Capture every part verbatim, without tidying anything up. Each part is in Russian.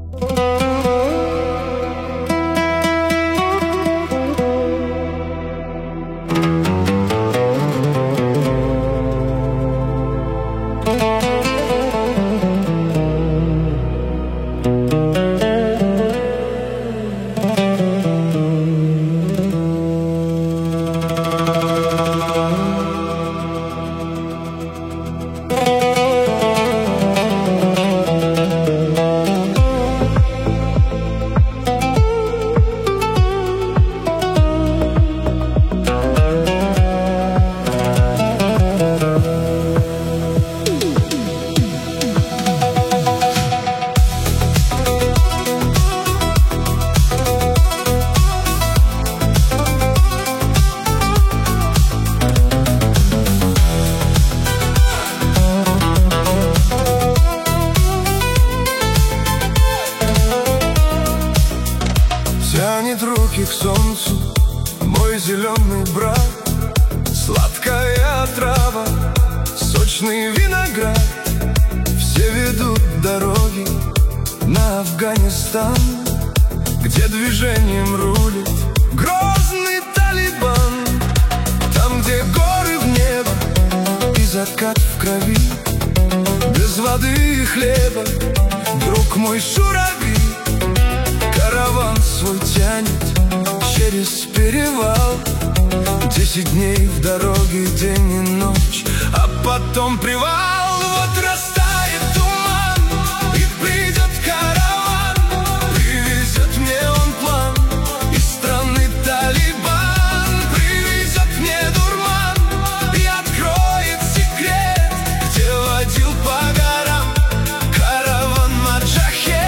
Тянет руки к солнцу мой зеленый брат, сладкая трава, сочный виноград. Все ведут дороги на Афганистан, где движением рулит грозный Талибан. Там, где горы в небо и закат в крови, без воды и хлеба, друг мой шурави. Караван свой тянет через перевал, десять дней в дороге, день и ночь, а потом привал. Вот растает туман, и придет караван, привезет мне он план из страны Талибан. Привезет мне дурман и откроет секрет, где водил по горам караван маджахед.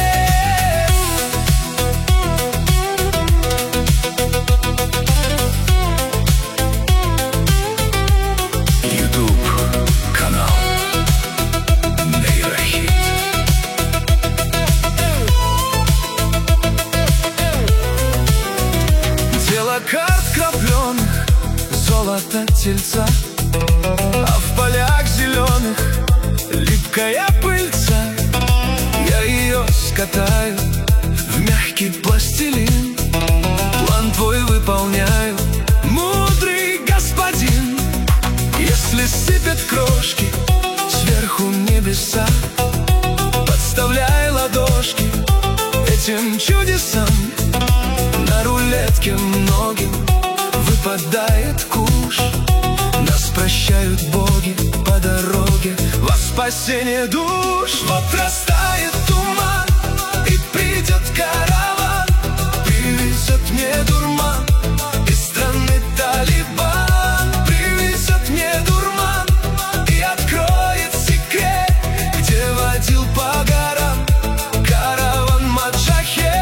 Карт крапленых, золото тельца, а в полях зеленых липкая пыльца. Я ее скатаю в мягкий пластилин, план твой выполняю, мудрый господин. Если сыпят крошки сверху небеса, подставляй ладошки этим чудесам. На рулетке многим выпадает куш, нас прощают боги по дороге во спасение душ. Вот растает туман, и придет караван, привезет мне дурман из страны Талибан. Привезет мне дурман и откроет секрет, где водил по горам караван маджахед.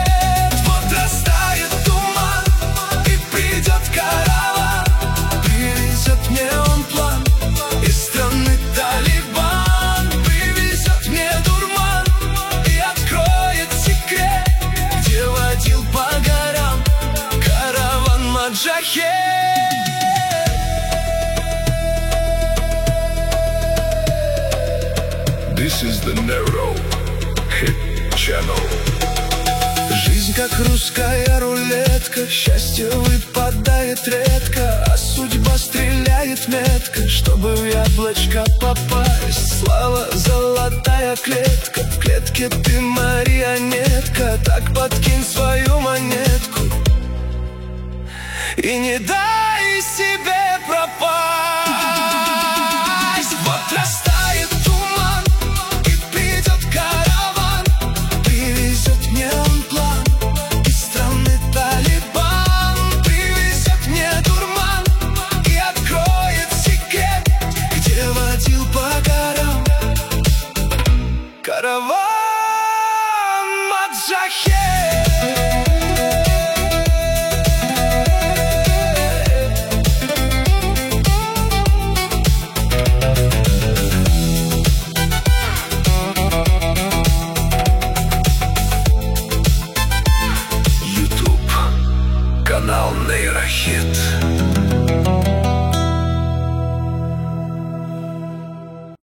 This is the Nero Hit Channel. Жизнь как русская рулетка, счастье выпадает редко, а судьба стреляет метко, чтобы в яблочко попасть. Слава золотая клетка, в клетке ты марионетка, так подкинь свою монетку и не дай себе пропасть.